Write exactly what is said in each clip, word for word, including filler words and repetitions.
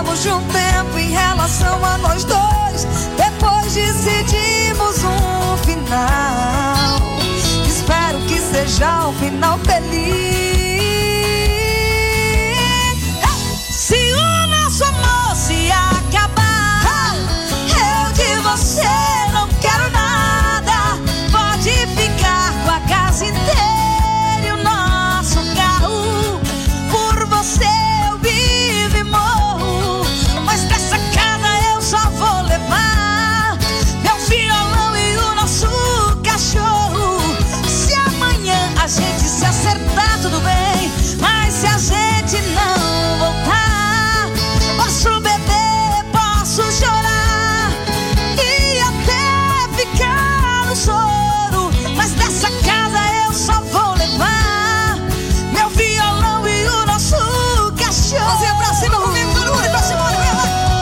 Precisamos de um tempo em relação a nós dois. Depois decidimos um final. Espero que seja um final feliz. Se o nosso amor se acabar, eu de você não quero nada. Pode ficar com a casa inteira e o nosso carro. Por você eu vivo e morro, mas dessa casa eu só vou levar meu violão e o nosso cachorro. Se amanhã a gente se acertar, tudo bem, mas se a gente não voltar, posso beber, posso chorar e até ficar no soro, mas dessa casa eu só vou levar meu violão e o nosso cachorro. Mãozinha pra cima comigo, todo mundo pra cima, vai!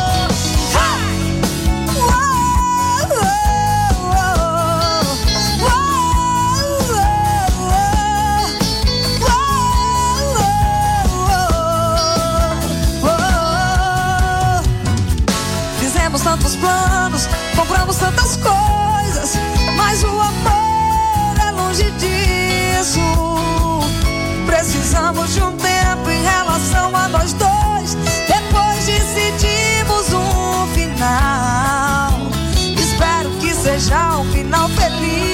Fizemos tantos planos, compramos tantas coisas, mas o amor é longe disso. Precisamos de um tempo em relação a nós dois. Depois decidimos um final. Espero que seja um final feliz.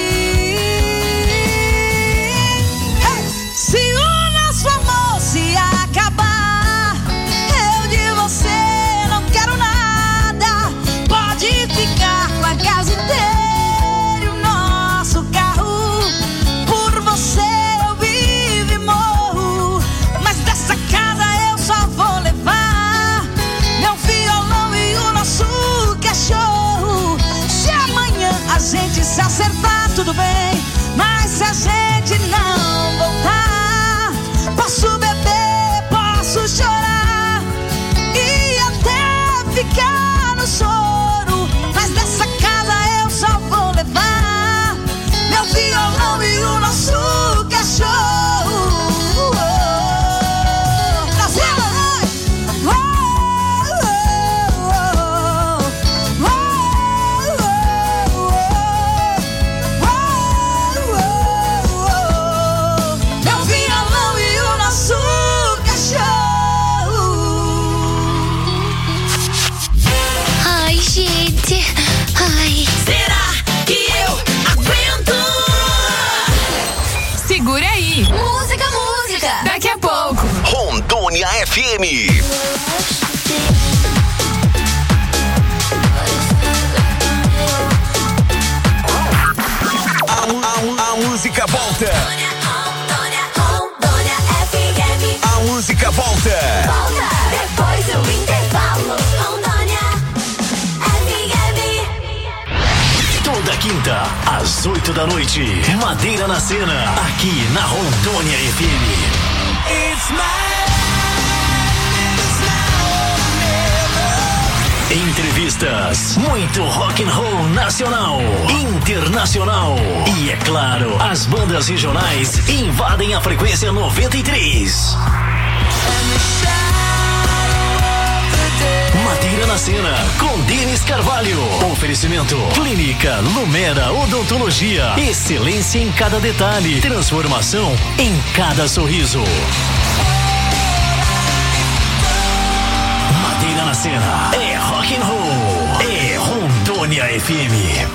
Se o nosso amor se acabar, eu de você não quero nada. Pode ficar com a casa inteira e o nosso carro. Por você eu vivo e morro, mas dessa casa eu só vou levar meu violão e o nosso cachorro. Se amanhã a gente se acertar, tudo bem, mas se a gente não voltar, posso beber, posso chorar e até ficar no soro, mas dessa casa eu só vou levar meu violão e o nosso cachorro. Brasil! Oh, oh, oh, oh, oh, oh, meu violão e o nosso cachorro. Ai, gente. Ai. Será que eu aguento? Segura aí. Música, música. Daqui a pouco. Rondônia F M. A, a, a música volta. A música volta. Depois do intervalo. Toda quinta, às oito da noite. Madeira na Cena. Aqui na Rondônia F M. Entrevistas, muito rock and roll nacional, internacional e, é claro, as bandas regionais invadem a frequência noventa e três. Madeira na Cena, com Denis Carvalho. Oferecimento Clínica Lumera Odontologia. Excelência em cada detalhe. Transformação em cada sorriso. Madeira na Cena é rock and roll. É Rondônia F M.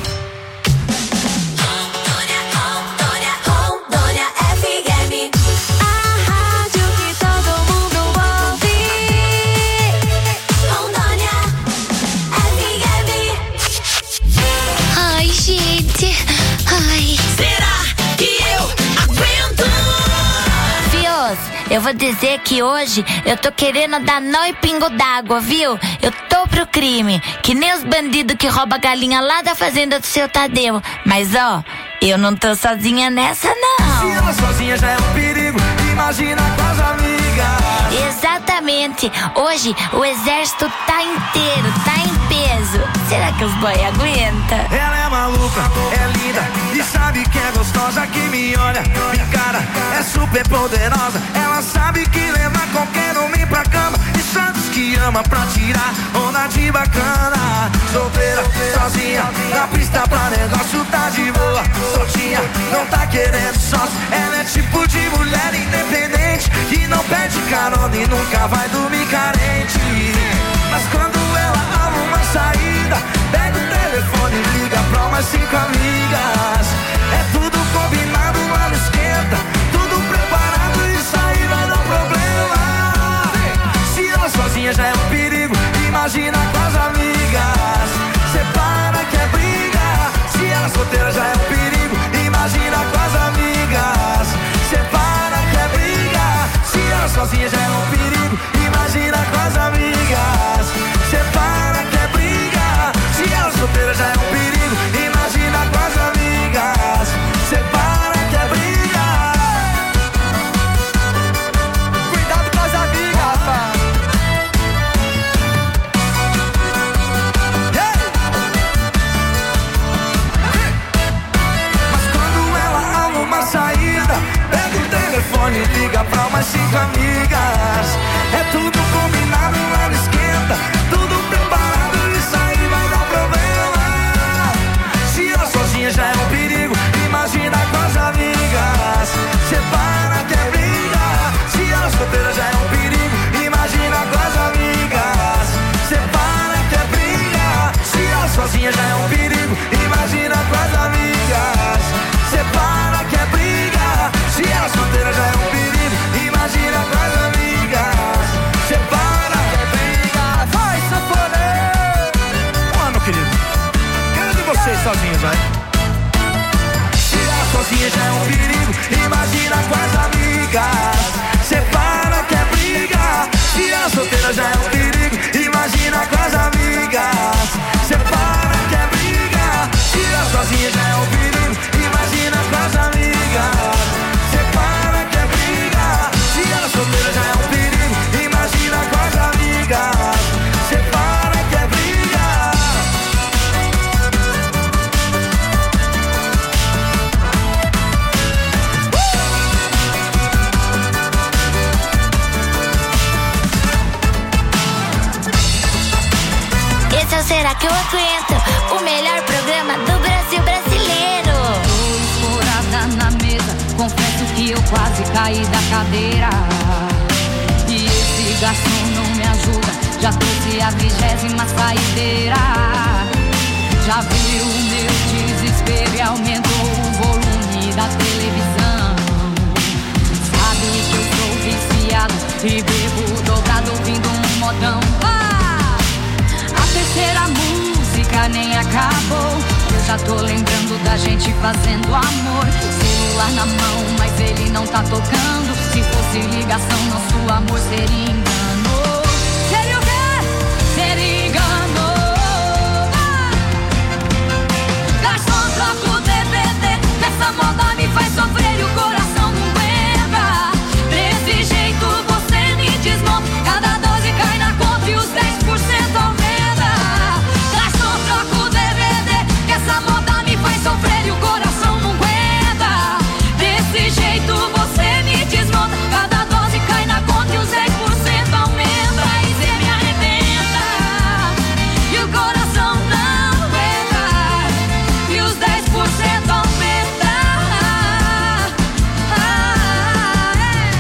Eu vou dizer que hoje eu tô querendo dar nó e pingo d'água, viu? Eu tô pro crime, que nem os bandidos que roubam galinha lá da fazenda do seu Tadeu. Mas ó, eu não tô sozinha nessa não. Se ela sozinha já é um perigo, imagina com as amigas. Exatamente, hoje o exército tá inteiro, tá em peso. Será que os boy aguentam? Ela é maluca, é linda e sabe que é gostosa, que me olha, me encara, é super poderosa. Ela sabe que leva qualquer homem pra cama e sabe que ama. cama pra tirar onda de bacana. Solteira, sozinha, na pista pra negócio tá de boa. Soltinha, não tá querendo sócio. Ela é tipo de mulher independente que não pede carona e nunca vai dormir carente. Mas quando ela arruma uma saída, pega o telefone e liga pra umas cinco amigas. É tudo combinado lá no esquenta, tudo preparado, isso aí vai dar problema. Se ela sozinha já é um perigo, imagina com as amigas. Separa que é briga. Se ela solteira já é um perigo, imagina com as amigas. Separa que é briga. Se ela sozinha já é um perigo, imagina com as amigas. Separa que é briga. Se ela solteira já é um perigo, imagina com as amigas. Separa que é briga. Cuidado com as amigas, rapaz. Pega o telefone e liga pra umas cinco amigas. É tudo combinado lá no esquenta, tudo preparado, isso aí vai dar problema. Se ela sozinha já é um perigo, imagina com as amigas. Separa que é briga. Se ela solteira já é um perigo, imagina com as amigas. Separa que é briga. Se ela sozinha já é um perigo, imagina com as amigas. Separa que é briga. Se ela solteira já é um perigo, imagina com as amigas. Separa que é briga. Vai, sanfoneiro. Mano, querido, quero de vocês sozinhos, vai. Se ela sozinha já é um perigo, imagina com as amigas. Separa que é briga. Se ela solteira já é um perigo, imagina com as amigas. Separa que é briga. Se ela sozinha já é um perigo, imagina com as amigas. Separa que é briga. Se ela solteira já é um perigo, imagina com as amigas. Separa que é briga. Esse é o Será Que Eu Aguento, o melhor programa do Brasil brasileiro. Tô escorada na mesa, confesso que eu quase caí da cadeira. E esse garçom não me ajuda, já trouxe a vigésima saideira. Já viu o meu desespero e aumentou o volume da televisão. Sabe que eu sou viciado e bebo dobrado ouvindo um modão. Ah! A terceira música nem acabou, eu já tô lembrando da gente fazendo amor. Celular na mão, mas ele não tá tocando. Se fosse ligação, nosso amor seria engano. Seria o quê? Seria engano. Ah! Garçom, troca o D V D, essa moda me faz sofrer e o coração não aguenta. Desse jeito você me desmonta, cada doze cai na conta e os dez por cento aumenta. Garçom, troca o D V D, que essa moda me faz sofrer e o coração não aguenta. Desse jeito você me desmonta, cada doze cai na conta e os dez por cento aumenta. E cê me arrebenta e o coração não aguenta, e os dez por cento aumenta. Ah, é.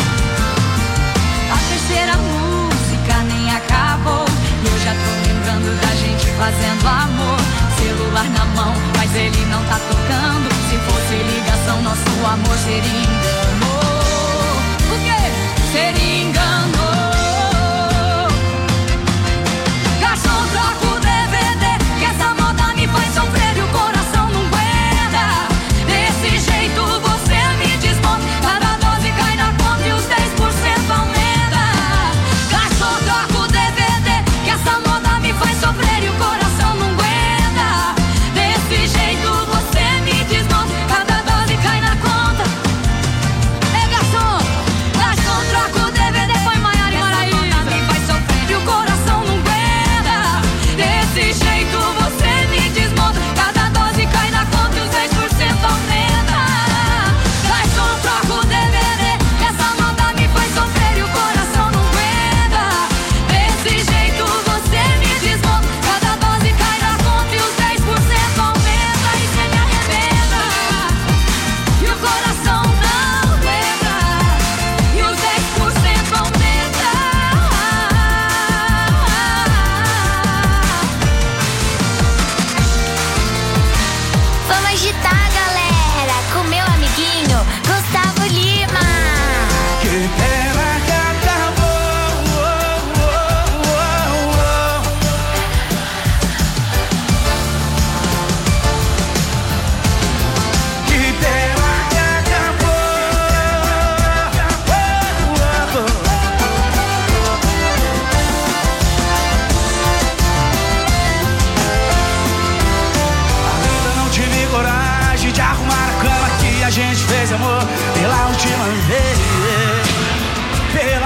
A terceira música nem acabou, eu já tô lembrando da gente fazendo amor. Celular na mão, mas ele não tá tocando. Se fosse ligação, nosso amor seria engano. O quê? Seria engano. Garçom, troca o D V D, que essa moda me faz sofrer e o coração não aguenta. Desse jeito você me desmonta, cada doze cai na conta e os dez por cento aumenta. Garçom, troca o D V D, que essa moda me faz sofrer e o coração não aguenta. Desse jeito você me desmonta, cada doze cai na conta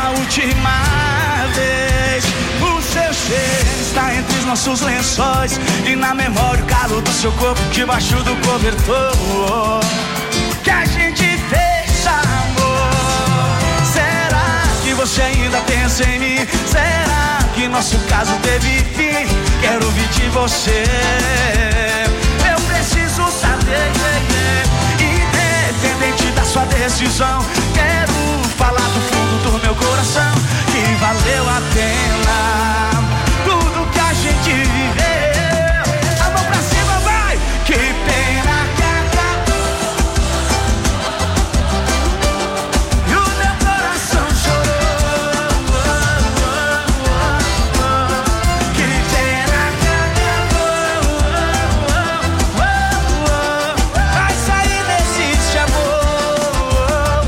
pela última vez. O seu cheiro está entre os nossos lençóis e na memória o calor do seu corpo debaixo do cobertor. Que a gente fez amor. Será que você ainda pensa em mim? Será que nosso caso teve fim? Quero ouvir de você. Eu preciso saber, independente da sua decisão. Quero falar do fundo do meu coração que valeu a pena tudo que a gente viveu. A mão pra cima, vai! Que pena que acabou e o meu coração chorou. Que pena que acabou. Vai sair desse amor.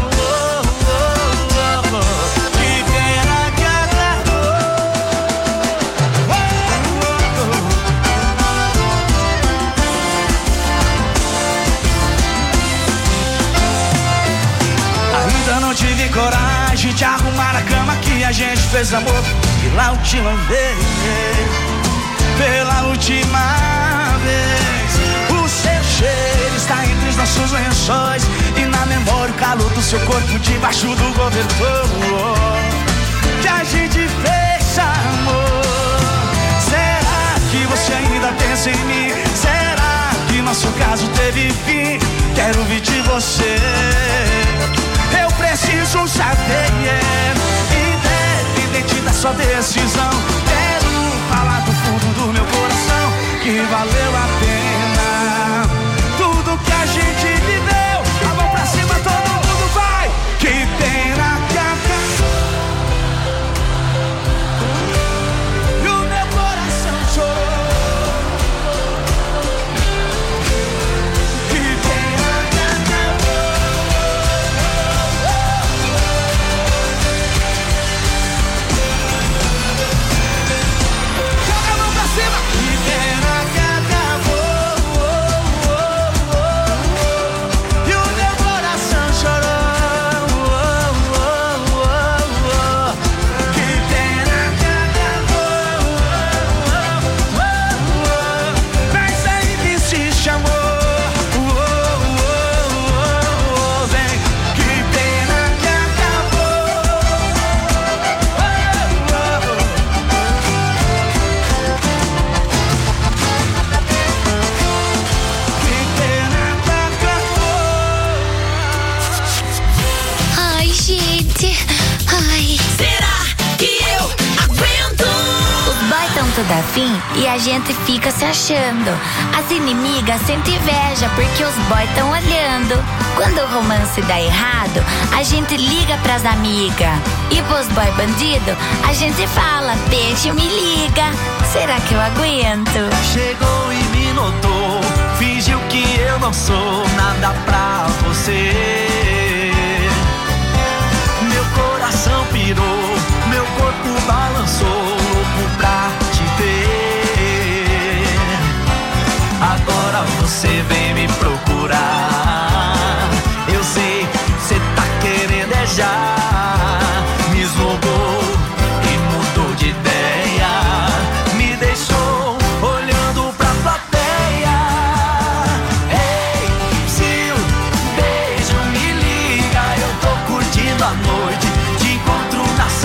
Que pena que acabou. Ainda não tive coragem de arrumar a cama que a gente fez amor pela última vez. Pela última vez. O seu cheiro está entre os nossos lençóis e na memória o calor do seu corpo debaixo do cobertor. Que a gente fez amor. Será que você ainda pensa em mim? Será que nosso caso teve fim? Quero ouvir de você. Eu preciso saber, yeah, independente da sua decisão. Quero falar do fundo do meu coração que valeu a pena tudo que a gente viveu. A mão pra cima, todo mundo vai. Que pena que acabou e o meu coração chorou. Que pena que acabou. Joga a mão pra cima. Que pena que acabou e o meu coração chorou. Que pena que acabou. Mas aí que se chamou. Vem. Que pena que acabou. Que pena que acabou. Ai, gente. Ai. Será que eu aguento? Os boys tão tudo afim e a gente fica se achando. As inimigas sentem inveja porque os boys tão olhando. Quando o romance dá errado, a gente liga pras amigas. E pros boy bandido, a gente fala, peixe me liga. Será que eu aguento? Chegou e me notou, fingiu que eu não sou nada pra você. Meu coração pirou, meu corpo balançou, louco pra te ter. Agora você vem me procurar. Eu sei, cê tá querendo é já. Me esnobou e mudou de ideia. Me deixou olhando pra plateia. Ei, se o beijo me liga, eu tô curtindo a noite. Te encontro na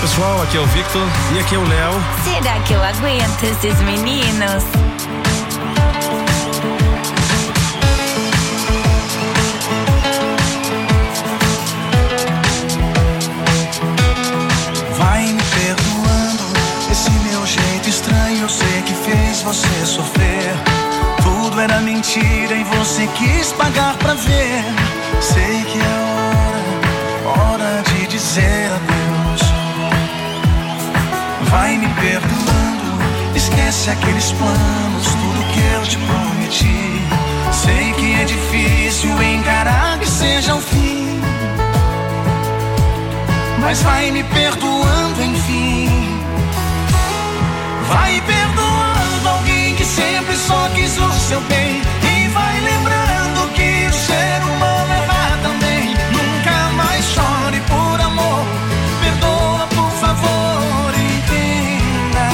pessoal, aqui é o Victor e aqui é o Léo. Será que eu aguento esses meninos? Vai me perdoando esse meu jeito estranho, eu sei que fez você sofrer. Tudo era mentira e você quis pagar pra ver. Sei que é hora, hora de dizer adeus. Vai me perdoando, esquece aqueles planos, tudo que eu te prometi. Sei que é difícil encarar que seja o fim, mas vai me perdoando enfim. Vai perdoando alguém que sempre só quis o seu bem. E vai lembrando que o ser humano erra também. Nunca mais chore por amor, perdoa por favor, entenda.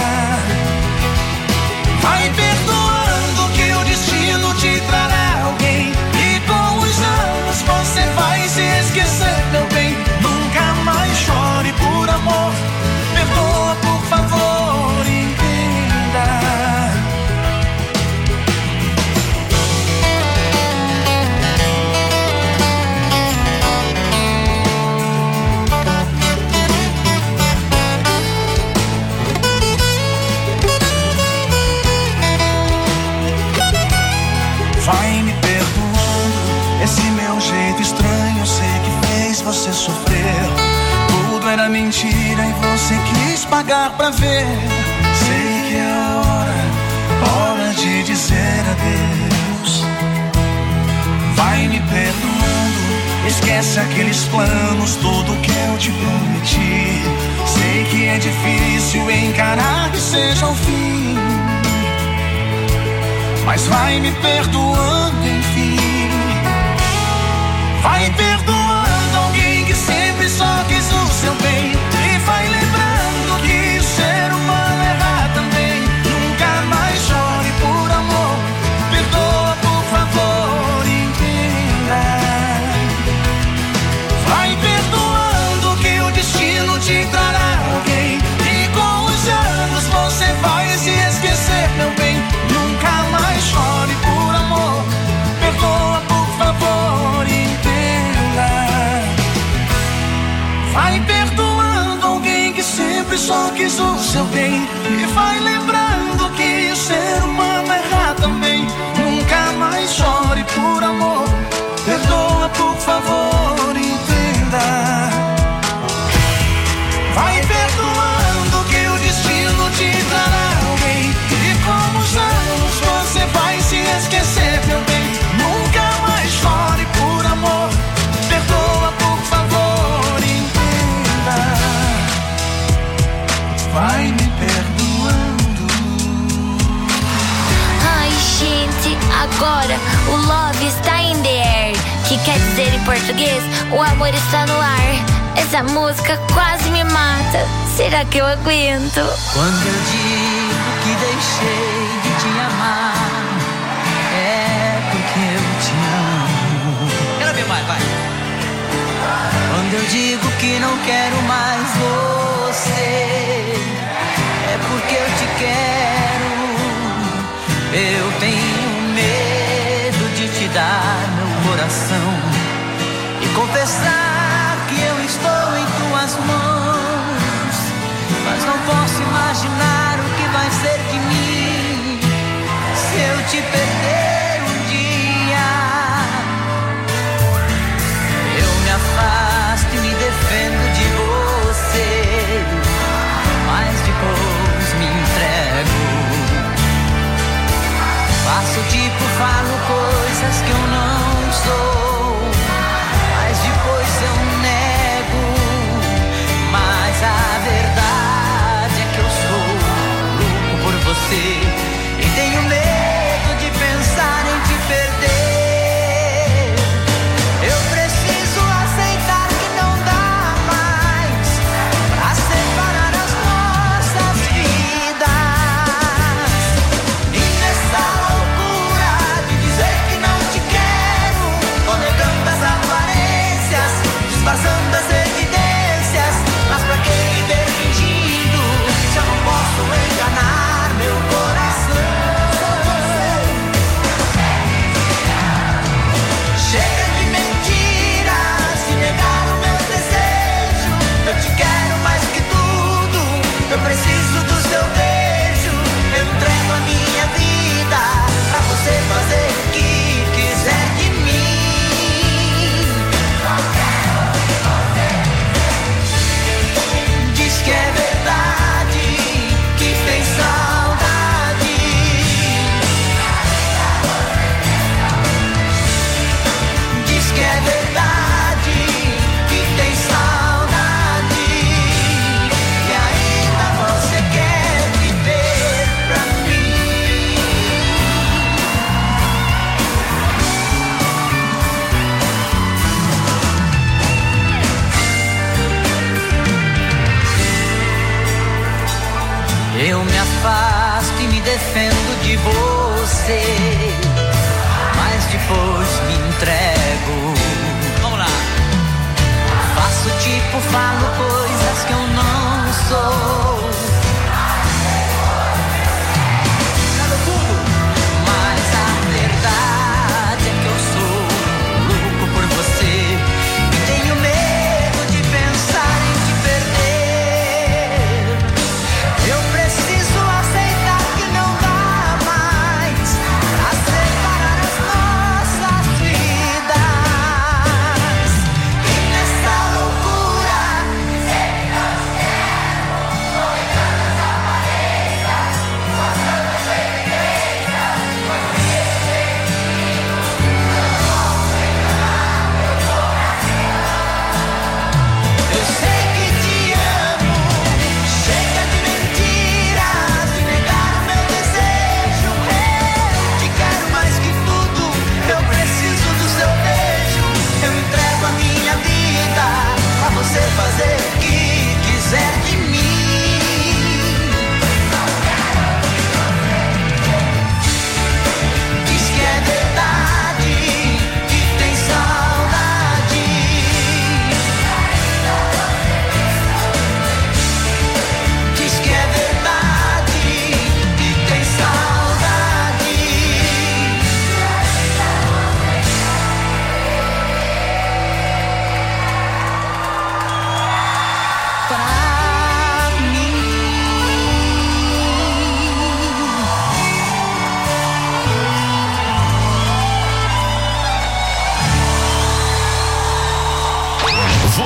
Vai perdoando que o destino te trará alguém. E com os anos você vai se esquecer, meu bem. Nunca mais chore por amor, perdoa por favor, entenda. Vai me perdoando esse meu jeito estranho, eu sei que fez você sofrer. Tudo era mentira e você quis pagar pra ver. Sei que é hora, hora de dizer adeus. Vai me perdoando, esquece aqueles planos, tudo que eu te prometi. Sei que é difícil encarar que seja o fim, mas vai me perdoando enfim. Vai perdoando alguém que sempre só quis o seu bem. E vai lembrando que o ser humano erra também. Nunca mais chore por amor, perdoa por favor, entenda. Vai perdoando que o destino te trará alguém. E com os anos você vai se esquecer, meu bem. Nunca mais chore por amor, perdoa por favor, entenda. Vai perdoando alguém que sempre só quis o seu bem. E vai lembrando que o ser humano erra também. Nunca mais chore por amor, perdoa por favor, entenda. Vai perdoando que o destino te trará alguém. E com os anos você vai se esquecer, meu bem. Nunca mais chore por amor, perdoa por favor, entenda. Vai me perdoando. Ai, gente, agora o love está in the air, que quer dizer em português, o amor está no ar. Essa música quase me mata. Será que eu aguento? Quando eu digo que deixei de te amar, é porque eu te amo. Quero ver mais, vai. Quando eu digo que não quero mais você, é porque eu te quero. Eu tenho medo de te dar meu coração e confessar que eu estou em tuas mãos, mas não posso imaginar o que vai ser de mim se eu te perder um dia. Eu me afasto e me defendo de você,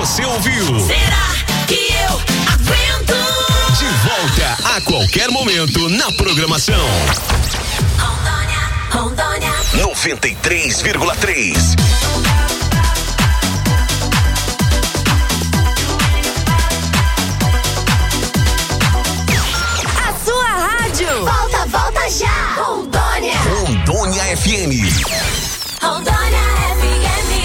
Você ouviu? Será que eu aguento? De volta a qualquer momento na programação. Rondônia, Rondônia. noventa e três vírgula três. A sua rádio. Volta, volta já. Rondônia. Rondônia F M. Rondônia F M.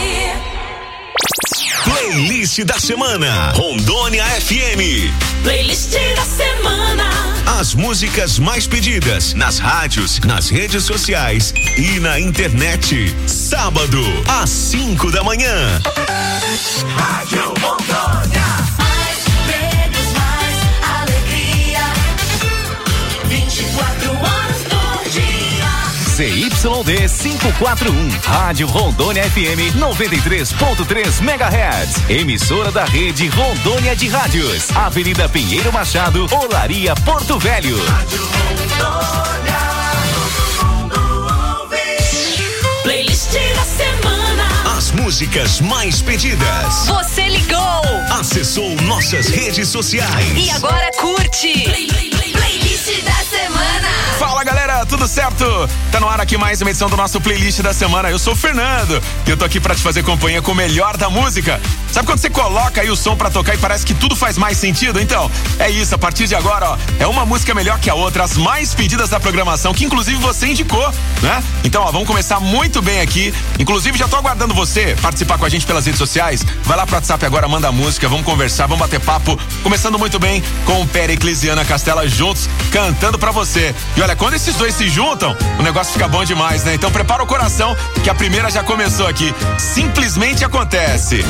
Playlist da semana. Rondônia F M. Playlist da semana. As músicas mais pedidas nas rádios, nas redes sociais e na internet. Sábado, às cinco da manhã. Rádio Rondônia. Mais medos, mais alegria. vinte e quatro horas por dia. C Y D quinhentos e quarenta e um, Rádio Rondônia F M noventa e três ponto três megahertz, emissora da rede Rondônia de Rádios, Avenida Pinheiro Machado, Olaria, Porto Velho. Rádio Rondônia, todo mundo ouve. Playlist da semana. As músicas mais pedidas. Você ligou. Acessou nossas redes sociais. E agora curte. Play, play, play, playlist da semana. Fala galera, tudo certo? Tá no ar aqui mais uma edição do nosso Playlist da semana. Eu sou o Fernando e eu tô aqui pra te fazer companhia com o melhor da música. Sabe quando você coloca aí o som pra tocar e parece que tudo faz mais sentido? Então, é isso, a partir de agora, ó, é uma música melhor que a outra, as mais pedidas da programação, que inclusive você indicou, né? Então, ó, vamos começar muito bem aqui. Inclusive, já tô aguardando você participar com a gente pelas redes sociais. Vai lá pro WhatsApp agora, manda a música, vamos conversar, vamos bater papo. Começando muito bem com o Pericles e Ana Castela juntos, cantando pra você. E olha, quando esses dois se juntam, o negócio fica bom demais, né? Então prepara o coração, que a primeira já começou aqui. Simplesmente acontece.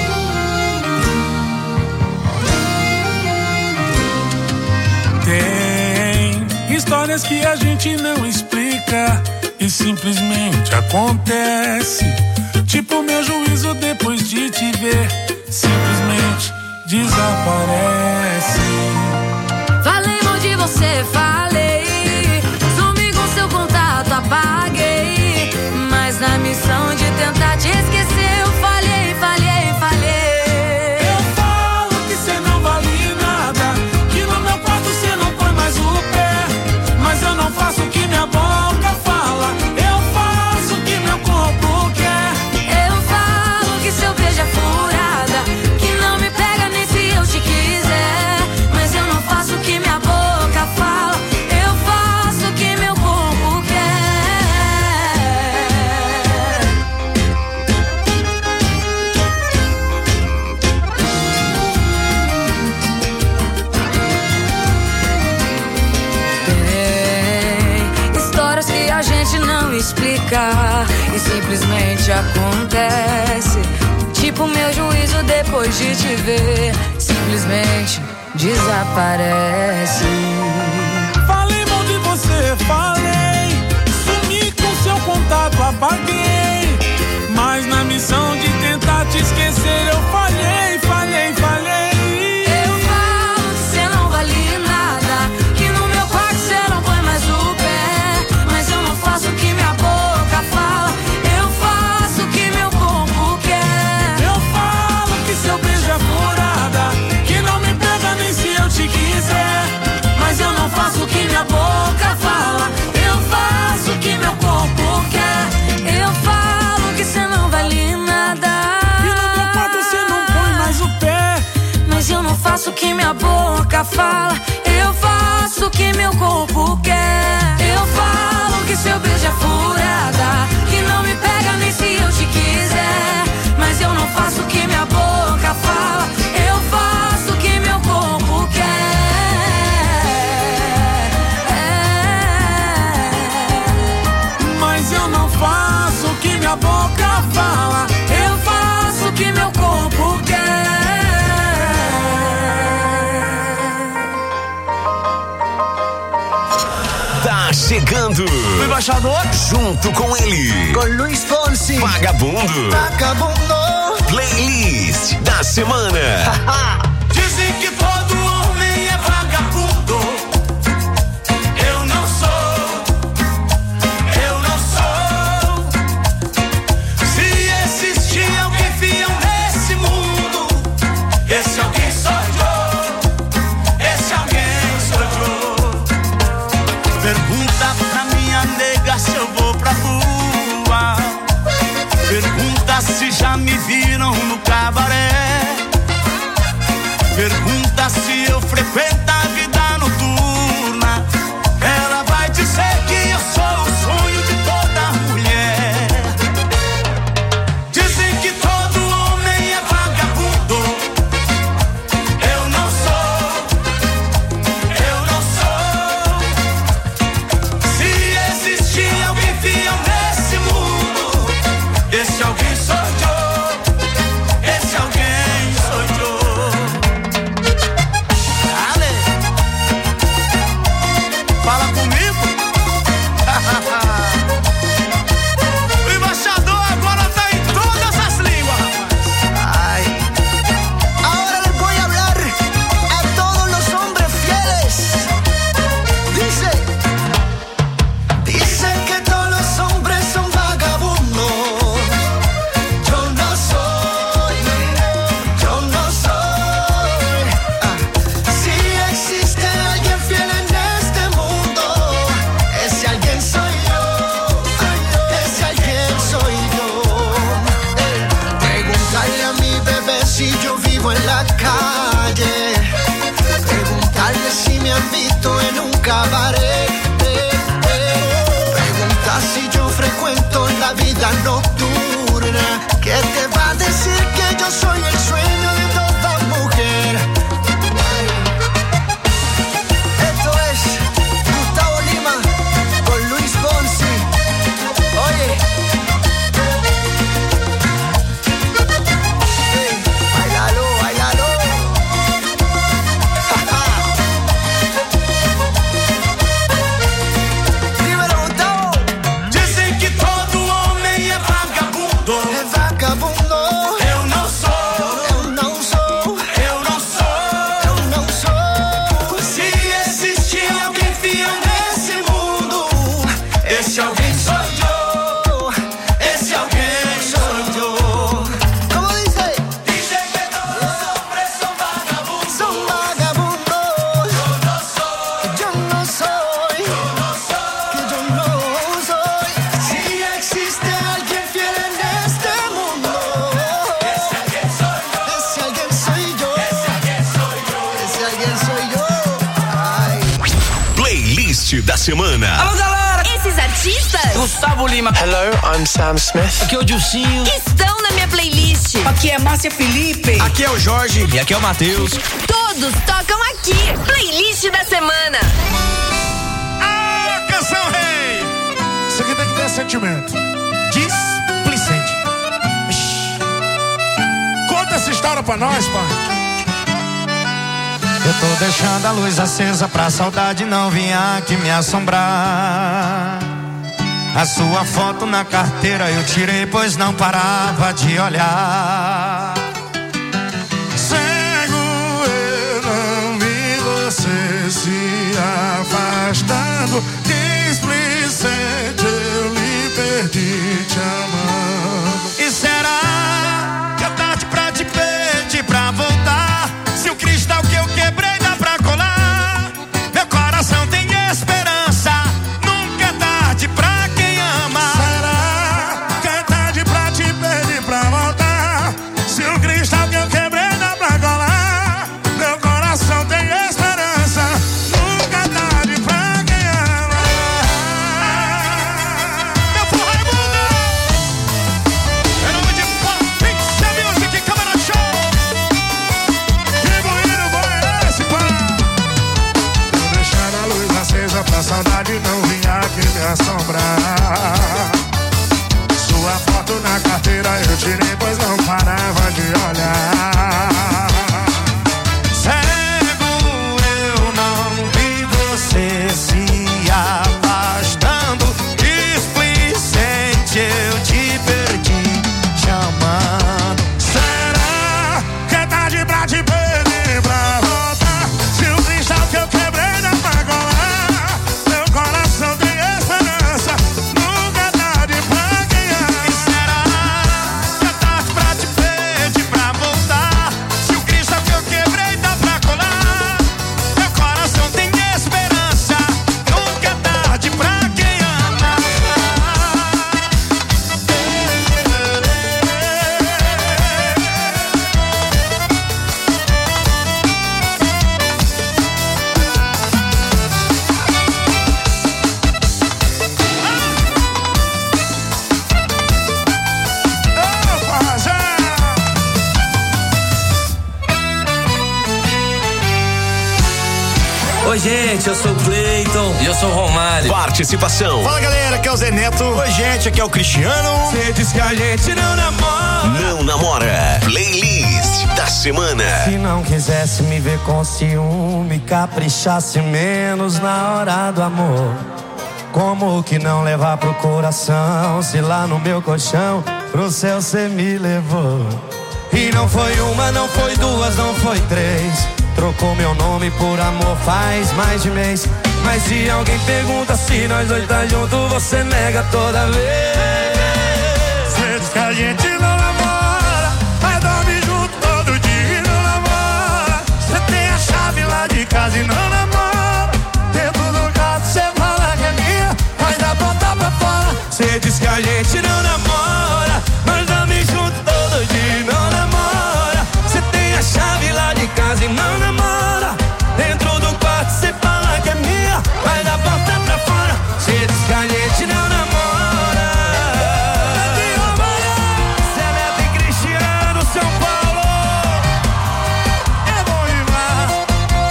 Tem histórias que a gente não explica e simplesmente acontece. Tipo meu juízo depois de te ver, simplesmente desaparece. Falei mal de você, falei. Sumi com seu contato, apaguei. Mas na missão de tentar te esquecer, eu falhei, falhei, falhei. Eu falo que cê não vale nada, que no meu quarto cê não põe mais o pé. Mas eu não faço o que minha boca fala, eu faço o que meu corpo quer. Eu falo que seu beijo é furada, que não me pega nem se eu te quiser. Mas eu não faço o que minha boca fala, eu faço o que meu corpo quer. Tem histórias que a gente não explica e simplesmente acontece. Tipo meu juízo depois de te ver, simplesmente desaparece. Falei mal de você, falei. Sumi com seu contato, apaguei. Mas na missão de tentar te esquecer, eu falhei, falhei, falhei. Eu falo que cê não vale nada, que no meu quarto cê não põe mais o pé. Mas eu não faço o que minha boca fala, eu faço o que meu corpo quer. Eu falo que seu beijo é furada, que não me pega nem se eu te quiser. Mas eu não faço o que minha boca fala, eu faço o que meu corpo quer. Eu falo que cê não vale nada, E no meu quarto cê não põe mais o pé. mas eu não faço o que minha boca fala, eu faço o que meu corpo quer. Eu falo que seu beijo é furada, que não me pega nem se eu te quiser. Mas eu não faço o que minha boca fala, eu faço o que meu corpo quer. Mas eu não faço o que minha boca fala, Eu faço o que meu corpo quer. Tá chegando. O embaixador Junto com ele. com Luiz Fonsi. Vagabundo. Vagabundo. Playlist da semana. Dizem que todo homem é vagabundo. Eu não sou, eu não sou. Se existir alguém fiel nesse mundo, no cabaré. Pergunta se eu frequento a vida noturna. Ela vai dizer que eu sou o sonho de toda mulher. Dizem que todo homem é vagabundo. Eu não sou, eu não sou. Se existir alguém fiel nesse mundo, esse alguém sou eu. Esse alguém sou eu. Ale, fala comigo. O embaixador agora tá em todas as línguas, rapaz. Ay. Ahora les voy a hablar a todos los hombres fieles. Dice, dicen que todos los hombres son vagabundos. Yo no soy, yo no soy. Ah, si existe alguien fiel en este mundo, ese alguien soy yo. Ese alguien soy yo. Eh, Preguntarle a mi bebé si yo vivo en la calle. Preguntarle si me han visto en un cabaret. Eh, eh. Pregunta si yo frecuento la vida nocturna. ¿Qué te va a decir que yo soy el sueño de toda mujer? Esto es Gustavo Lima con Luis Fonsi. Oye, hey, bailalo, bailalo. Dímelo, Gustavo. Dizem que todo homem é vagabundo. Es vagabundo. Eu não sou, Eu não sou, eu não sou. eu não sou. Se existir alguém fiel nesse mundo, esse alguém sou eu. Esse alguém sou eu. ¿Cómo dice? Dizem que todos os hombres são vagabundos. Son vagabundos. Eu não sou, Yo no soy, eu não sou. que yo no soy. Si existe alguien fiel en este mundo, Esse alguém sou eu. ese alguien soy yo. Esse alguém sou eu. Ese alguien soy yo. Ay. Playlist da semana. Alô, galera! Esses artistas Gustavo Lima. Hello, I'm Sam Smith. Aqui é o Dilcinho. estão na minha playlist. Aqui é Márcia Felipe. Aqui é o Jorge. E aqui é o Matheus. Todos tocam aqui. Playlist da semana. Ah, canção rei! Isso aqui tem que ter sentimento. Displicente. Ixi. Conta essa história pra nós, pai. Eu tô deixando a luz acesa pra saudade não vir aqui me assombrar. A sua foto na carteira eu tirei, pois não parava de olhar. Cego eu não vi você se afastando. Displicente eu lhe perdi te amando. E será que é tarde pra te pedir pra voltar? Se o cristal que eu quebrei dá pra colar, meu coração tem esperança. Nunca é tarde pra quem ama. Será que é tarde pra te pedir pra voltar? Se o cristal que eu quebrei dá pra colar, meu coração tem esperança. Nunca é tarde pra quem ama. Meu povo é mundo. Em nome de Pink Music, Câmara Show. Tribuíno, boi, esse pá. Tô deixando a luz acesa pra saudade não vir aqui me assombrar. Sua foto na carteira eu tirei, pois não parava de olhar. gente, eu sou o Cleiton. E eu sou o Romário. Participação. Fala galera, aqui é o Zé Neto. Oi gente, aqui é o Cristiano. Cê diz que a gente não namora. Não namora. Playlist da semana. Se não quisesse me ver com ciúme, caprichasse menos na hora do amor. Como que não levar pro coração, se lá no meu colchão pro céu cê me levou. E não foi uma, não foi duas, não foi três. Trocou meu nome por amor faz mais de mês. Mas se alguém pergunta se nós dois tá junto, você nega toda vez. Cê diz que a gente não namora, mas dorme junto todo dia e não namora. Cê tem a chave lá de casa e não namora. Dentro do quarto cê fala que é minha, mas da porta pra fora. Cê diz que a gente não namora, mas dorme junto todo dia e não namora. Cê tem a chave lá de casa e não namora. Dentro do quarto cê fala que é minha, mas da porta pra fora. Cê diz que a gente não namora. Zé Neto e Cristiano, São Paulo. É bom demais.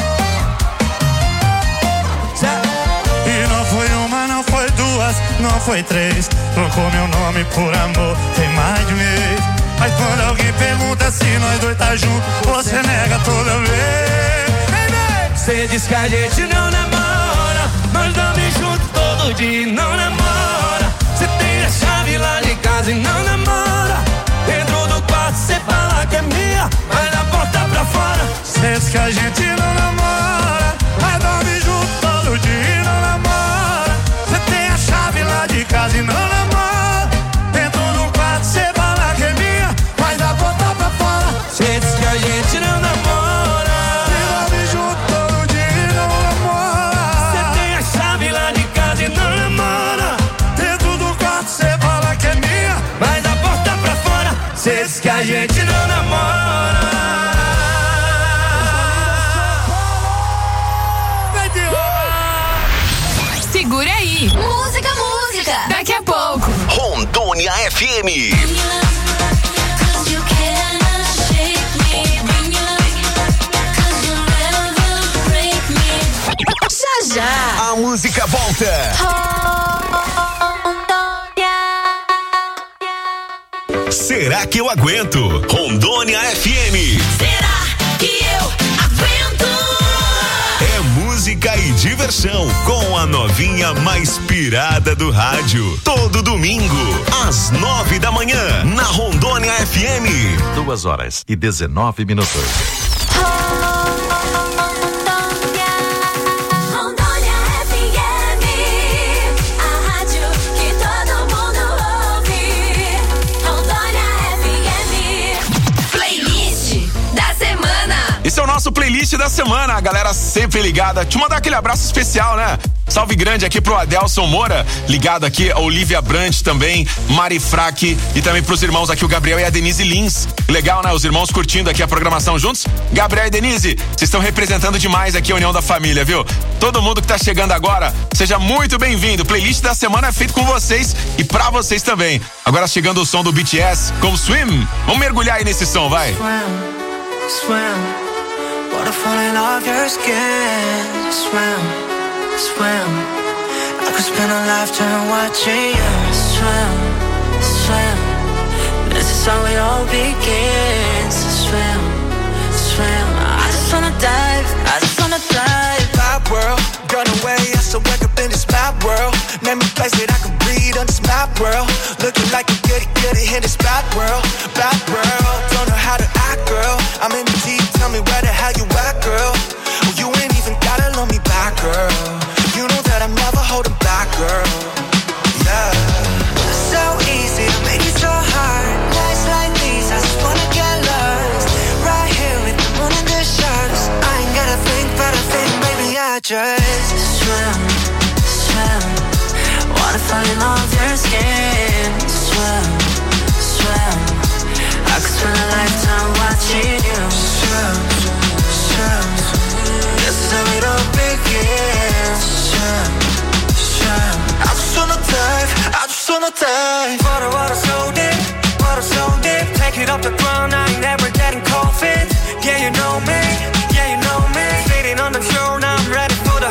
E não foi uma, não foi duas, não foi três. Trocou meu nome por amor, tem mais de mês. Mas quando alguém pergunta se nós dois tá junto, você nega toda vez. Cê diz que a gente não namora, mas dorme junto todo dia e não namora. Cê tem a chave lá de casa e não namora. Dentro do quarto cê fala que é minha, mas na porta pra fora. Cê diz que a gente não namora, mas dorme junto todo dia e não namora. Cê tem a chave lá de casa e não namora. Dentro do quarto cê fala que é minha, mas na porta pra fora. Cê diz que a gente não namora, dorme junto todo dia e não namora. cê tem a chave lá de casa e não namora. Dentro do quarto cê fala que é minha, mas na porta pra fora. Cê diz que a gente não namora. Segura aí. Música, música. Daqui a pouco. Rondônia F M. Já, já. A música volta. Será que eu aguento? Rondônia F M. Será que eu aguento? É música e diversão com a novinha mais pirada do rádio. Todo domingo, às nove da manhã, na Rondônia F M. Duas horas e dezenove minutos. Esse é o nosso playlist da semana, a galera sempre ligada. Te mandar aquele abraço especial, né? Salve grande aqui pro Adelson Moura, ligado aqui, a Olivia Brandt também, Mari Fraque e também pros irmãos aqui, o Gabriel e a Denise Lins. Legal, né? Os irmãos curtindo aqui a programação juntos. Gabriel e Denise, vocês estão representando demais aqui a união da família, viu? Todo mundo que tá chegando agora, seja muito bem-vindo. Playlist da semana é feito com vocês e pra vocês também. Agora chegando o som do B T S com Swim. Vamos mergulhar aí nesse som, vai. Swim, swim. Water falling off your skin. Swim, swim. I could spend a lifetime watching you swim, swim. This is how it all begins. Swim, swim. I just wanna dive, I just wanna dive. Bad world, got away, I still wake up in this bad world. Name a place that I can breathe on this map world. Looking like a goody goody in this bad world, bad world. Don't know how to act, girl. I'm in the deep, tell me where the hell you at, girl. Well, you ain't even gotta love me back, girl. You know that I'm never holding back, girl. Yeah. So easy to make it so hard. Nights like these, I just wanna get lost. Right here with the moon and the stars. I ain't gotta think, but I think maybe I just swim, swim. Water falling off your skin. Swim, swim. I could spend a lifetime watching you swim, swim. This is how it all begins. Swim, swim. I just wanna dive, I just wanna dive. Water, water so deep, water so deep. Take it off the ground, I ain't never getting cold feet. Yeah, you know me, yeah, you know me. Sitting on the throne, I'm ready for the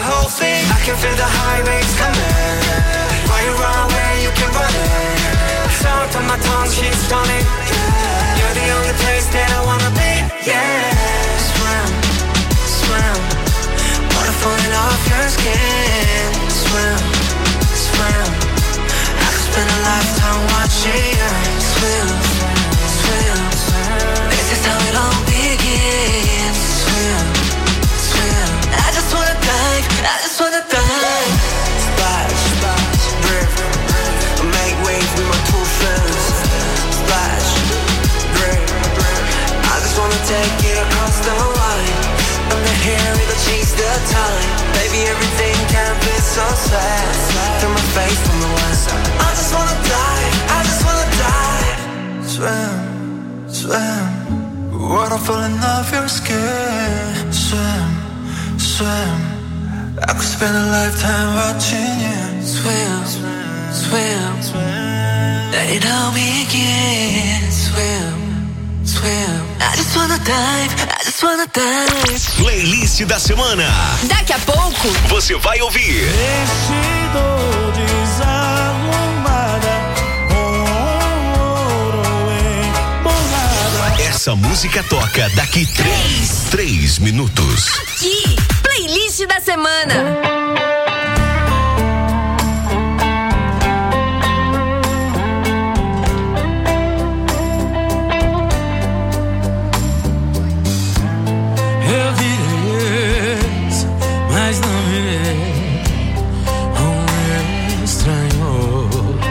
can feel the high waves coming. While you run away, you can run it. Sound on my tongue, she's stunning. You're the only place that I wanna be. Yeah. Swim, swim. Water falling off your skin. Swim, swim. I could spend a lifetime watching you swim, swim, swim. This is how it all begins. Swim, swim. I just wanna dive, I just wanna dive. Splash, splash, river. Make waves with my two friends. Splash, river. I just wanna take it across the line. Under here, it'll change the time. Baby, everything can be so sad. Through my face from the west. I just wanna dive, I just wanna dive. Swim, swim. Water falling off your skin. Swim, swim. I could spend a lifetime watching you swim, swim, swim. It all begins. Swim, swim. I just wanna dive, I just wanna dive. Playlist da semana. Daqui a pouco você vai ouvir. Vestido desarrumada, com ouro embolada. Essa música toca daqui três, três minutos. aqui, playlist da semana. Mas não virei um estranho.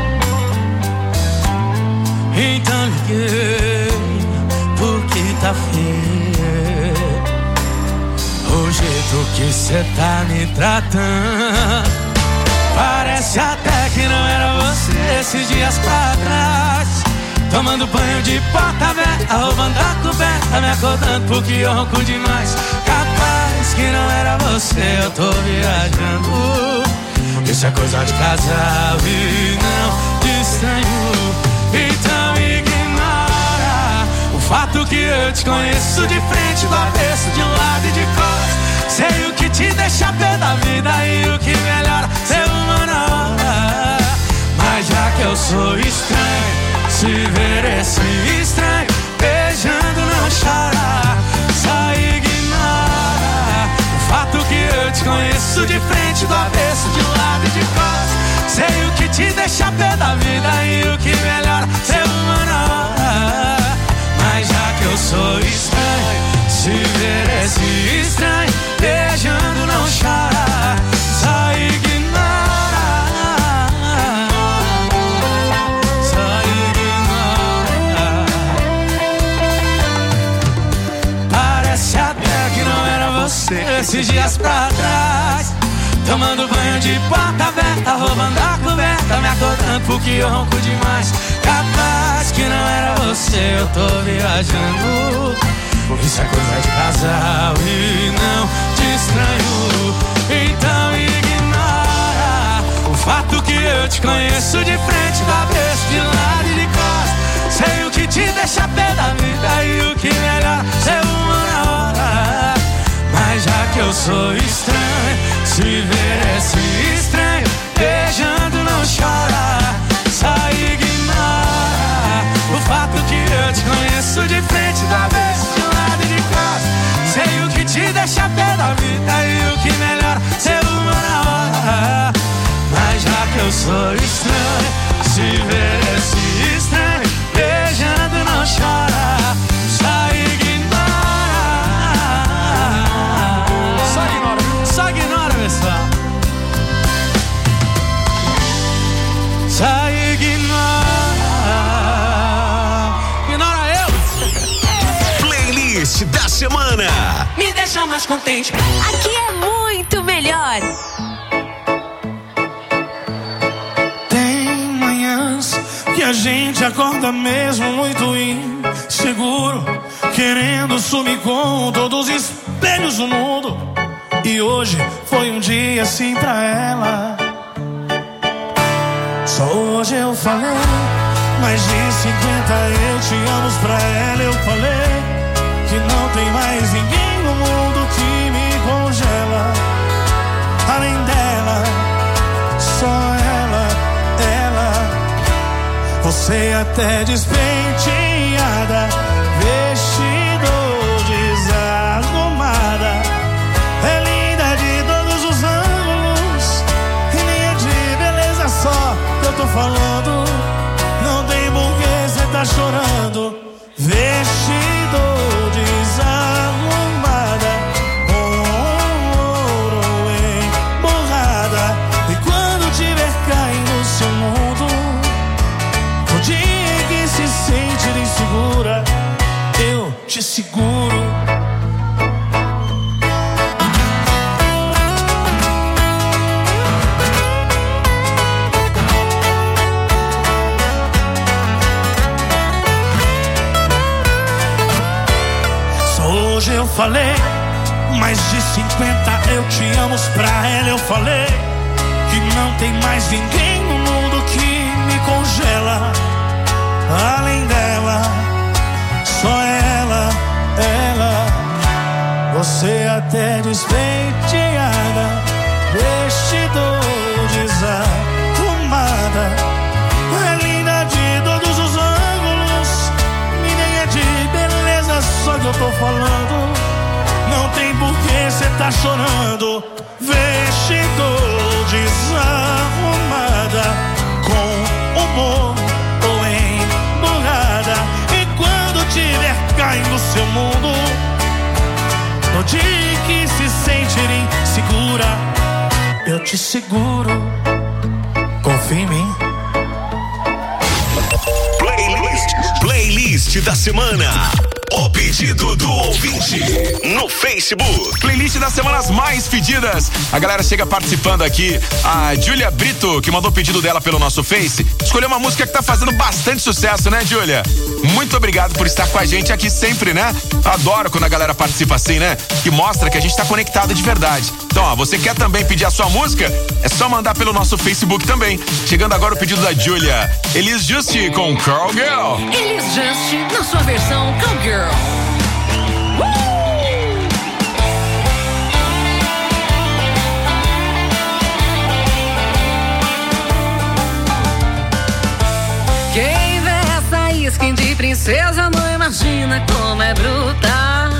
Então liguei porque tá feio o jeito que cê tá me tratando. Parece até que não era você esses dias pra trás. Tomando banho de porta aberta, roubando a coberta, me acordando porque eu ronco demais. Capaz que não era você, eu tô viajando. Isso é coisa de casal e não de estranho. Então ignora o fato que eu te conheço de frente, do avesso, de um lado e de costas. Sei o que te deixa pé da vida e o que melhora ser uma na hora. Mas já que eu sou estranho, se ver esse estranho beijando não chora. Só ignora o fato que eu te conheço de frente, do avesso, de um lado e de costas. Sei o que te deixa pé da vida e o que melhora ser uma na hora. Mas já que eu sou estranho, se ver esse estranho beijando não chora. Só ignora, só ignora. Parece até que não era você esses dias pra trás. Tomando banho de porta aberta, roubando a coberta, me acordando porque eu ronco demais. Capaz que não era você, eu tô viajando. Isso é coisa de casal e não de estranho. Então ignora o fato que eu te conheço de frente, do avesso, de lado e de costas. Sei o que te deixa pé da vida e o que melhor ser uma na hora. Mas já que eu sou estranho, se ver esse estranho beijando não chora. Só ignora o fato que eu te conheço de frente, do avesso, de lado e de costas. Sei o que te deixa pé da vida e o que melhor ser uma na hora. Mas já que eu sou estranho, se ver esse estranho beijando não chora. Só ignora, só ignora, só ignora, pessoal. Só ignora, ignora eu. Playlist da semana. Me deixa mais contente. Aqui é muito melhor. Tem manhãs que a gente acorda mesmo muito inseguro, querendo sumir com todos os espelhos do mundo. E hoje foi um dia assim pra ela. Só hoje eu falei mais de cinquenta eu te amo pra ela. Eu falei que não tem mais ninguém no mundo que me congela além dela. Você até despenteada, vestido desarrumada, é linda de todos os ângulos, e nem é de beleza só que eu tô falando. Não tem porquê cê tá chorando. Vestido desarrumada, com ouro emborrada, e quando tiver caindo o seu mundo, no dia que se sentir insegura, eu te seguro. Hoje eu falei mais de cinquenta eu te amo pra ela. Eu falei que não tem mais ninguém no mundo que me congela além dela, só ela, ela. Você até despenteada, vestido desarrumada, é linda de todos os ângulos, e nem é de beleza só que eu tô falando. Não tem porquê cê tá chorando. Vestido desarrumada, com humor ou emburrada, e quando tiver caindo o seu mundo, no dia que se sentir insegura, eu te seguro. Confia em mim. Playlist, playlist da semana. O pedido do ouvinte no Facebook. Playlist das semanas mais pedidas. A galera chega participando aqui. A Júlia Brito, que mandou o pedido dela pelo nosso Face, escolheu uma música que tá fazendo bastante sucesso, né, Júlia? Muito obrigado por estar com a gente aqui sempre, né? Adoro quando a galera participa assim, né? Que mostra que a gente tá conectado de verdade. Então, ó, você quer também pedir a sua música? É só mandar pelo nosso Facebook também. Chegando agora o pedido da Júlia. Elis Justi com Cowgirl. Elis Justi na sua versão Cowgirl. Quem vê essa skin de princesa não imagina como é bruta.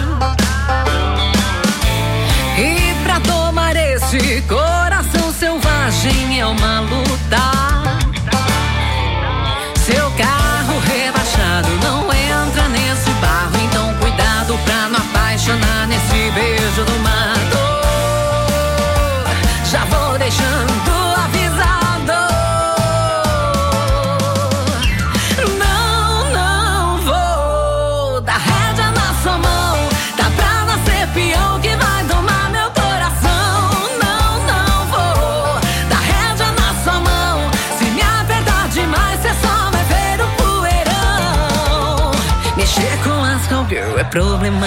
E pra tomar esse coração selvagem é uma luta. Seu carro rebaixado não entra nesse barro, então cuidado pra não apaixonar nesse beijo do mato. Já vou deixando avisado. Não, não vou dar rédea na sua mão. Tá pra nascer peão que vai domar meu coração. Não, não vou dar rédea na sua mão. Se me apertar demais, cê só vai ver o poeirão. Mexer com as cowgirl é problemão.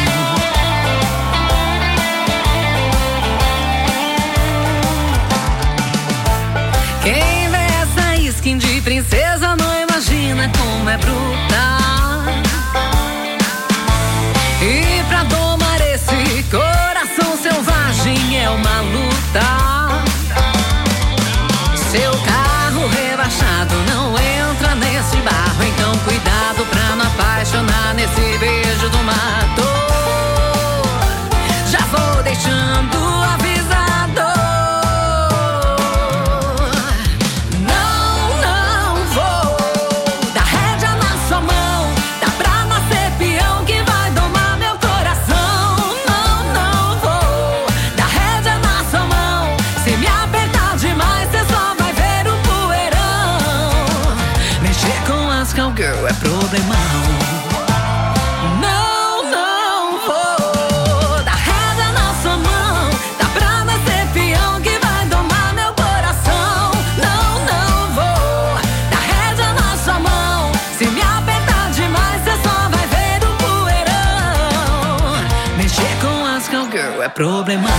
Quem vê essa skin de princesa não imagina como é bruta. E pra domar esse coração selvagem é uma luta. Seu carro rebaixado não entra nesse barro, então cuidado pra não apaixonar nesse beijo do mato. Já vou deixando avisado. Não, não vou dar rédea na sua mão. Tá pra nascer peão que vai domar meu coração. Não, não vou dar rédea na sua mão. Se me apertar demais, cê só vai ver o poeirão. Mexer com as cowgirl é problemão. Não, não vou dar rédea na sua mão. Tá pra nascer peão que vai domar meu coração. Não, não vou dar rédea na sua mão. Se me apertar demais, cê só vai ver o poeirão. Mexer com as cowgirl é problemão.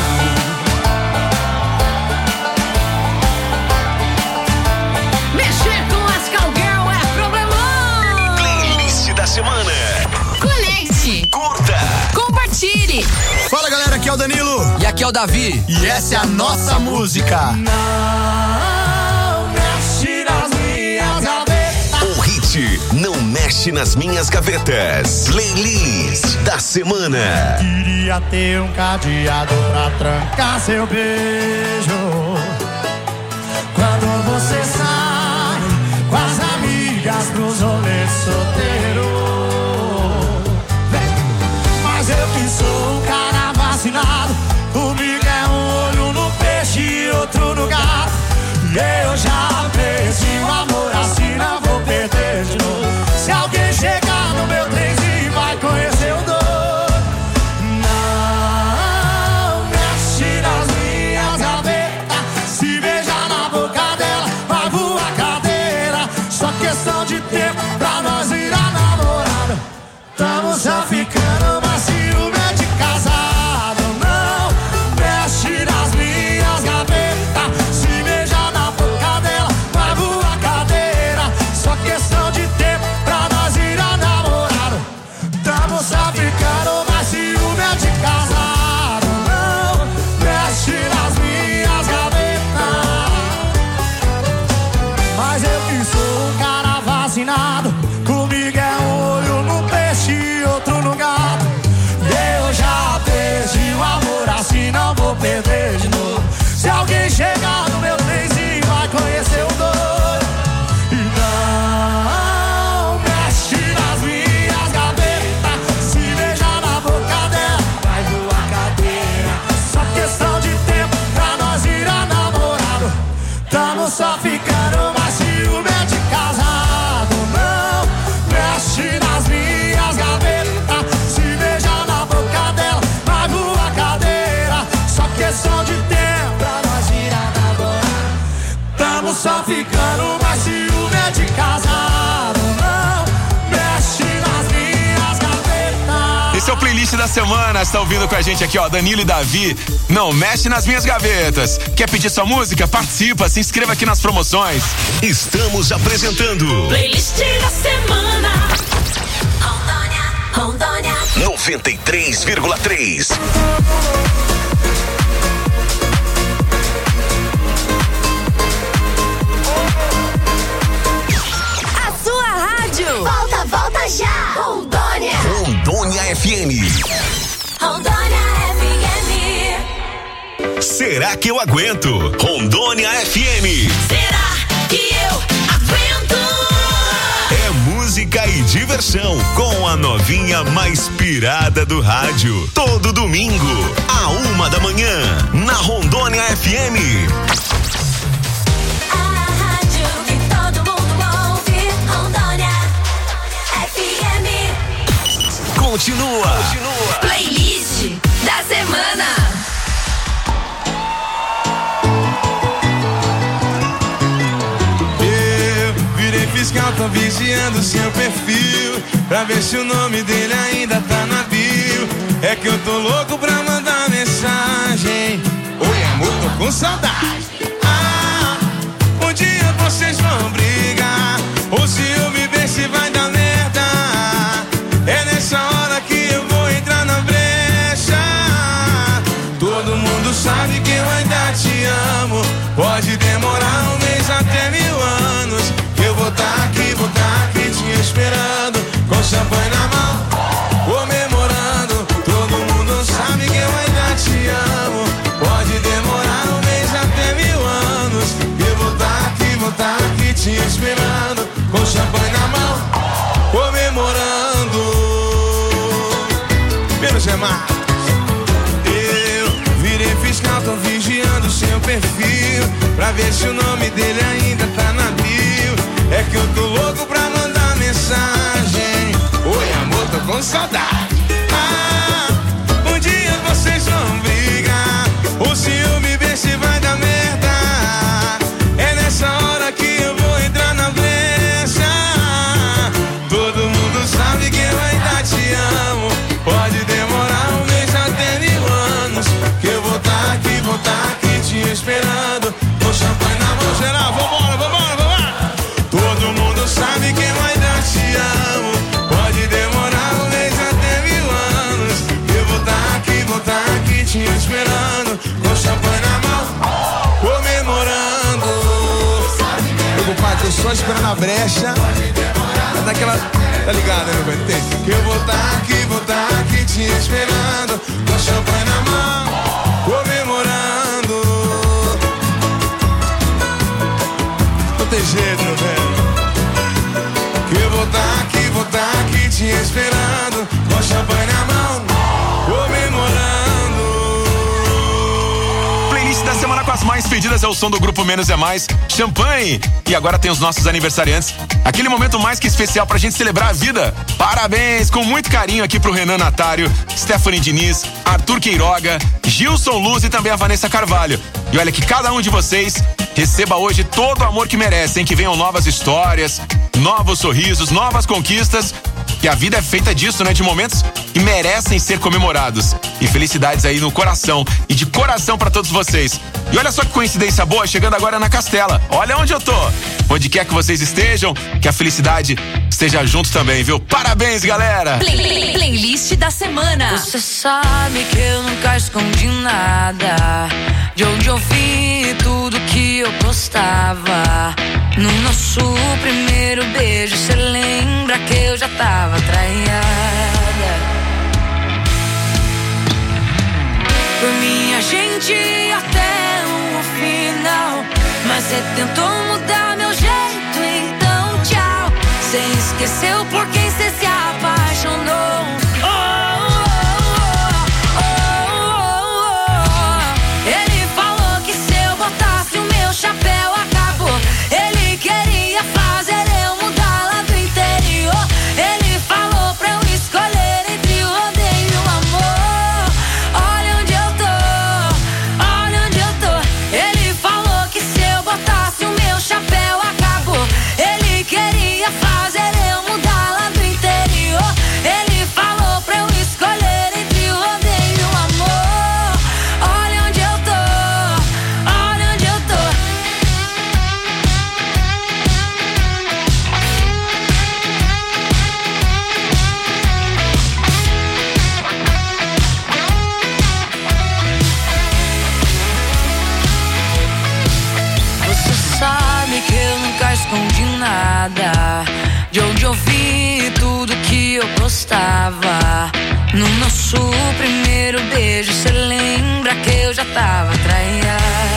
Mexer com as cowgirl é problemão. Playlist da semana. Conecte. Curta. Compartilhe. Fala galera, aqui é o Danilo. E aqui é o Davi. E essa é a nossa música. Não mexe nas minhas gavetas. O hit Mexe nas minhas gavetas. Playlist da semana. Queria ter um cadeado pra trancar seu beijo. Quando você sai com as amigas pros rolês solteiro. Mas eu que sou um cara vacinado. Comigo é um olho no peixe e outro no gato. E eu já perdi o amor assim, não vou perder de novo. Se alguém chegar no meu trenzinho vai conhecer o doido. Não mexe nas minhas gavetas. Se beijar na boca dela vai voar cadeira. Só questão de tempo pra nós virar namorada. Tamo só ficando, mas ciúme é de casado. Não mexe nas minhas gavetas. Se beijar na boca dela vai voar cadeira. Só questão de tempo pra nós virar namorado. Tamo só ficando, mas ciúme é de casado. Não mexe nas minhas gavetas. Mas eu que sou um cara vacinado. Comigo é um olho no peixe e outro no gato. E eu já perdi o amor assim, não vou perder de novo. Se alguém chegar no meu trenzinho vai conhecer o doido. E não mexe nas minhas gavetas. Se beijar na boca dela vai voar cadeira. Só questão de tempo pra nós virar namorado. Tamo só ficando, mas ciúme é de casado. Não mexe nas minhas gavetas. Se beijar na boca dela vai voar cadeira. Só questão de tempo pra nós virar namorado. Tamo só ficando, mas ciúme é de casado. Não mexe nas minhas gavetas. Esse é o playlist da semana. Está ouvindo com a gente aqui, ó, Danilo e Davi. Não mexe nas minhas gavetas. Quer pedir sua música? Participa, se inscreva aqui nas promoções. Estamos apresentando Playlist da semana. Rondônia, Rondônia. noventa e três vírgula três. A sua rádio. Volta, volta já. Rondônia. Rondônia F M. Rondônia F M. Será que eu aguento? Rondônia F M. Será que eu aguento? É música e diversão com a novinha mais pirada do rádio. Todo domingo, a uma da manhã, na Rondônia F M. A rádio que todo mundo ouve. Rondônia F M. Continua. Continua. Playlist da semana. Eu virei fiscal, tô vigiando seu perfil pra ver se o nome dele ainda tá na bio. É que eu tô louco pra mandar mensagem. Oi, amor, tô com saudade. Ah, um dia vocês vão brigar. Ou se eu me ver se vai dar merda. É nessa hora que eu vou entrar na brecha. Todo mundo sabe que eu ainda te amo. Pode demorar um mês até mil anos. Eu vou tá aqui, vou tá aqui te esperando. Com champanhe na mão, comemorando. Todo mundo sabe que eu ainda te amo. Pode demorar um mês até mil anos. Eu vou tá aqui, vou tá aqui te esperando. Com champanhe na mão, comemorando. Menos é mais. Eu virei fiscal, tô vigiando seu perfil pra ver se o nome dele ainda tá na bio. É que eu tô louco pra mandar mensagem. Oi, amor, tô com saudade. Ah, um dia vocês vão brigar. Ou se eu me ver se vai dar merda. É nessa hora que eu vou entrar na brecha. Todo mundo sabe que eu ainda te amo. Pode demorar um mês até mil anos. Que eu vou tá aqui, vou tá aqui te esperando. Com champanhe na mão, geral, vambora, vambora, vambora. Todo mundo sabe que eu ainda te amo. Pode demorar um mês até mil anos. Eu vou tá aqui, vou tá aqui te esperando. Com champanhe na mão, comemorando. Meu compadre, tô só esperando a brecha. É daquela... Tá ligado, né, meu velho? Tem. Que eu vou tá aqui, vou tá aqui te esperando, com champanhe na mão, comemorando. Não tem jeito, meu velho. Que eu vou tá aqui, vou tá aqui te esperando, com champanhe na mão, comemorando. Playlist da semana com as mais pedidas é o som do grupo Menos é Mais, Champanhe. E agora tem os nossos aniversariantes. Aquele momento mais que especial pra gente celebrar a vida. Parabéns, com muito carinho aqui pro Renan Natário, Stephanie Diniz, Arthur Queiroga, Gilson Luz e também a Vanessa Carvalho. E olha que cada um de vocês receba hoje todo o amor que merecem, que venham novas histórias, novos sorrisos, novas conquistas. Que a vida é feita disso, né? De momentos que merecem ser comemorados. E felicidades aí no coração. E de coração pra todos vocês. E olha só que coincidência boa, chegando agora na Castela. Olha onde eu tô. Onde quer que vocês estejam, que a felicidade esteja junto também, viu? Parabéns, galera! Play, play, playlist da semana. Você sabe que eu nunca escondi nada. De onde eu vi tudo que eu postava. No nosso primeiro beijo, cê lembra que eu já tava traída. Por mim a gente ia até o final, mas cê tentou mudar meu jeito, então tchau. Cê esqueceu por quem cê se apaixonou. Oh, oh, oh, oh, oh. Ele falou que se eu botasse o meu chapéu acabou. Ele queria fazer eu mudar lá do interior. Ele falou pra eu escolher entre o rodeio e o amor. Olha onde eu tô, olha onde eu tô. Ele falou que se eu botasse o meu chapéu acabou. Ele queria fazer eu mudar lá do interior. Ele falou pra eu escolher entre o rodeio e o amor. Olha onde eu tô, olha onde eu tô. Você sabe que eu nunca escondi nada. De onde eu vi tudo que eu postava. No nosso primeiro beijo, cê lembra que eu já tava traída.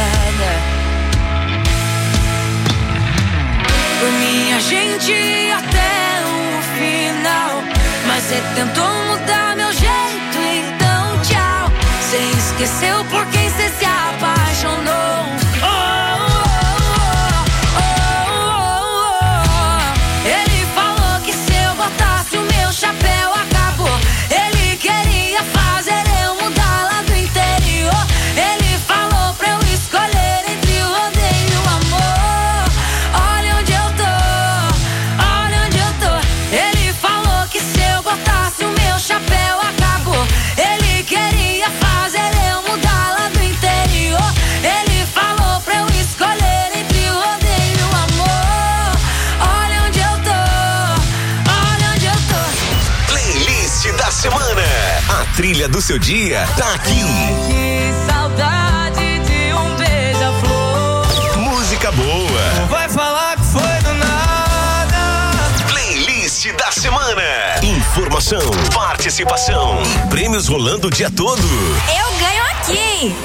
Por mim a gente ia até o final, mas cê tentou mudar meu jeito, então tchau. Cê esqueceu por quem cê se apaixonou. Oh, oh, oh, oh, oh. Ele falou que se eu botasse o meu chapéu acabou. Ele queria fazer eu mudar lá do interior. Ele falou pra eu escolher entre o rodeio e o amor. Olha onde eu tô, olha onde eu tô. Ele falou que se eu botasse o meu chapéu acabou. Ele queria fazer eu mudar lá do interior. Ele falou pra eu escolher entre o rodeio e o amor. Olha onde eu tô, olha onde eu tô. Playlist da semana. A trilha do seu dia tá aqui. Que saudade de um beija-flor. Música boa. Vai falar que foi do nada. Playlist da semana. Informação, participação e prêmios rolando o dia todo. Eu ganho aqui.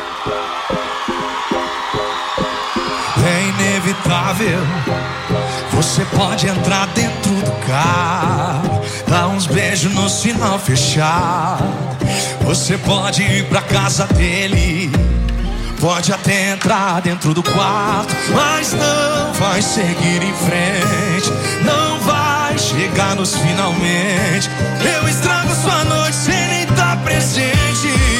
É inevitável. Você pode entrar dentro do carro, dar uns beijos no sinal fechado. Você pode ir pra casa dele, pode até entrar dentro do quarto, mas não vai seguir em frente, não vai chegar nos finalmente. Eu estrago sua noite sem nem estar presente.